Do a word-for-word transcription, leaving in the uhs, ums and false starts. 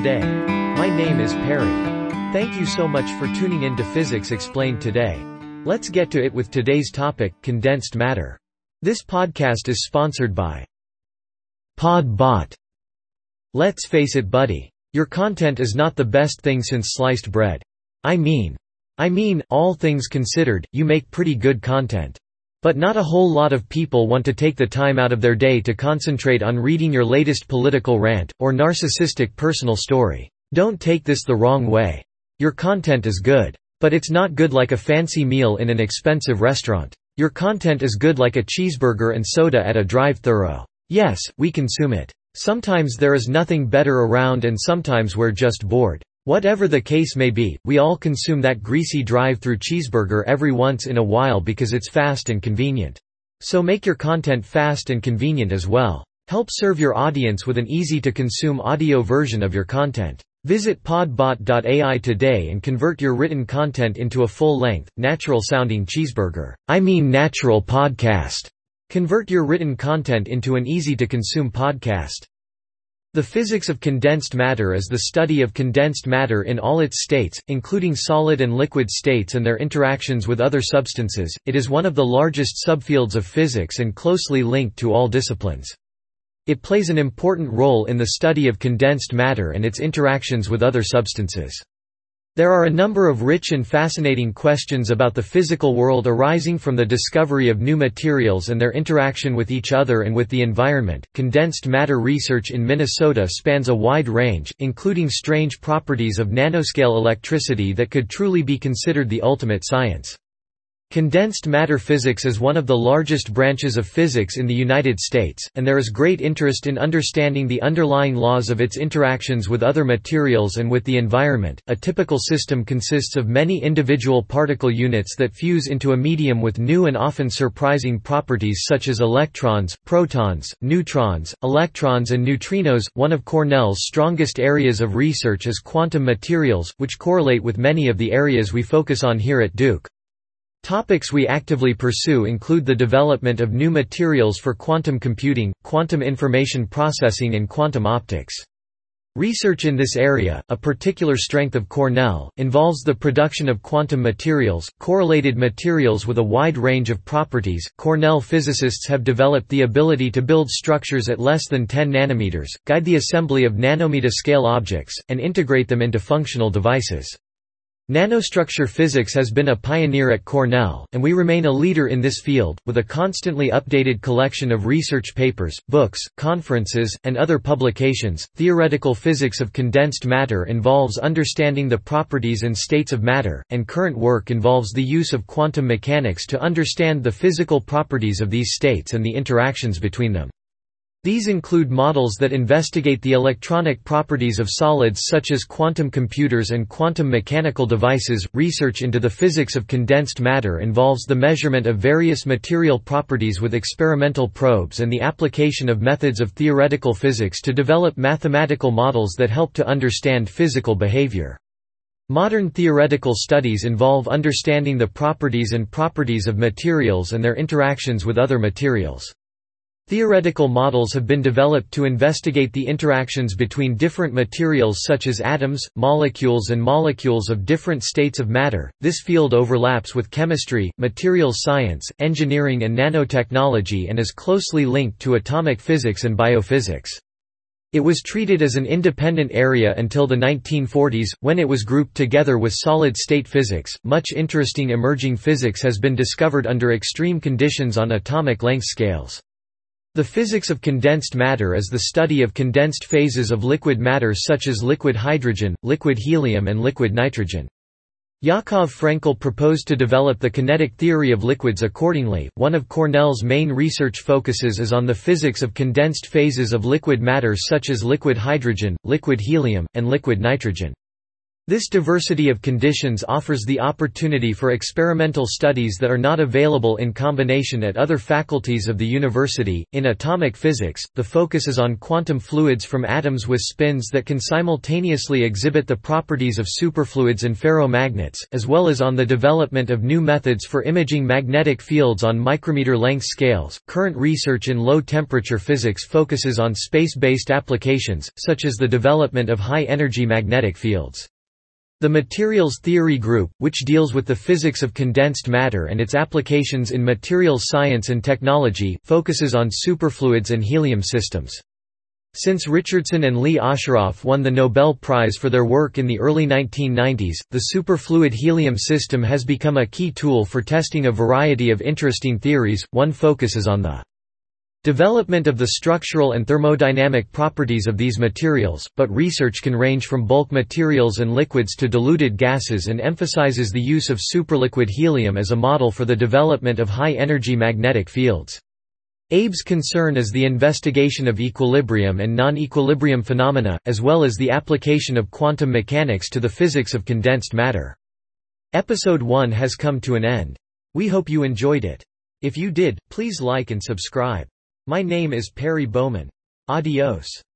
today. My name is Perry. Thank you so much for tuning in to Physics Explained today. Let's get to it with today's topic, condensed matter. This podcast is sponsored by PodBot. Let's face it, buddy. Your content is not the best thing since sliced bread. I mean, I mean, all things considered, you make pretty good content. But not a whole lot of people want to take the time out of their day to concentrate on reading your latest political rant, or narcissistic personal story. Don't take this the wrong way. Your content is good. But it's not good like a fancy meal in an expensive restaurant. Your content is good like a cheeseburger and soda at a drive-thru. Yes, we consume it. Sometimes there is nothing better around and sometimes we're just bored. Whatever the case may be, we all consume that greasy drive-thru cheeseburger every once in a while because it's fast and convenient. So make your content fast and convenient as well. Help serve your audience with an easy-to-consume audio version of your content. Visit podbot dot A I today and convert your written content into a full-length, natural-sounding cheeseburger. I mean natural podcast. Convert your written content into an easy-to-consume podcast. The physics of condensed matter is the study of condensed matter in all its states, including solid and liquid states and their interactions with other substances. It is one of the largest subfields of physics and closely linked to all disciplines. It plays an important role in the study of condensed matter and its interactions with other substances. There are a number of rich and fascinating questions about the physical world arising from the discovery of new materials and their interaction with each other and with the environment. Condensed matter research in Minnesota spans a wide range, including strange properties of nanoscale electricity that could truly be considered the ultimate science. Condensed matter physics is one of the largest branches of physics in the United States, and there is great interest in understanding the underlying laws of its interactions with other materials and with the environment. A typical system consists of many individual particle units that fuse into a medium with new and often surprising properties such as electrons, protons, neutrons, electrons, and neutrinos. One of Cornell's strongest areas of research is quantum materials, which correlate with many of the areas we focus on here at Duke. Topics we actively pursue include the development of new materials for quantum computing, quantum information processing and quantum optics. Research in this area, a particular strength of Cornell, involves the production of quantum materials, correlated materials with a wide range of properties. Cornell physicists have developed the ability to build structures at less than ten nanometers, guide the assembly of nanometer-scale objects, and integrate them into functional devices. Nanostructure physics has been a pioneer at Cornell, and we remain a leader in this field, with a constantly updated collection of research papers, books, conferences, and other publications. Theoretical physics of condensed matter involves understanding the properties and states of matter, and current work involves the use of quantum mechanics to understand the physical properties of these states and the interactions between them. These include models that investigate the electronic properties of solids such as quantum computers and quantum mechanical devices. Research into the physics of condensed matter involves the measurement of various material properties with experimental probes and the application of methods of theoretical physics to develop mathematical models that help to understand physical behavior. Modern theoretical studies involve understanding the properties and properties of materials and their interactions with other materials. Theoretical models have been developed to investigate the interactions between different materials such as atoms, molecules and molecules of different states of matter. This field overlaps with chemistry, materials science, engineering and nanotechnology and is closely linked to atomic physics and biophysics. It was treated as an independent area until the nineteen forties, when it was grouped together with solid-state physics. Much interesting emerging physics has been discovered under extreme conditions on atomic length scales. The physics of condensed matter is the study of condensed phases of liquid matter such as liquid hydrogen, liquid helium and liquid nitrogen. Yakov Frenkel proposed to develop the kinetic theory of liquids accordingly. One of Cornell's main research focuses is on the physics of condensed phases of liquid matter such as liquid hydrogen, liquid helium, and liquid nitrogen. This diversity of conditions offers the opportunity for experimental studies that are not available in combination at other faculties of the university. In atomic physics, the focus is on quantum fluids from atoms with spins that can simultaneously exhibit the properties of superfluids and ferromagnets, as well as on the development of new methods for imaging magnetic fields on micrometer length scales. Current research in low temperature physics focuses on space-based applications, such as the development of high-energy magnetic fields. The materials theory group, which deals with the physics of condensed matter and its applications in materials science and technology, focuses on superfluids and helium systems. Since Richardson and Lee Osheroff won the Nobel Prize for their work in the early nineteen nineties, the superfluid helium system has become a key tool for testing a variety of interesting theories. One focuses on the development of the structural and thermodynamic properties of these materials, but research can range from bulk materials and liquids to diluted gases and emphasizes the use of superliquid helium as a model for the development of high-energy magnetic fields. Abe's concern is the investigation of equilibrium and non-equilibrium phenomena, as well as the application of quantum mechanics to the physics of condensed matter. Episode one has come to an end. We hope you enjoyed it. If you did, please like and subscribe. My name is Perry Bowman. Adios.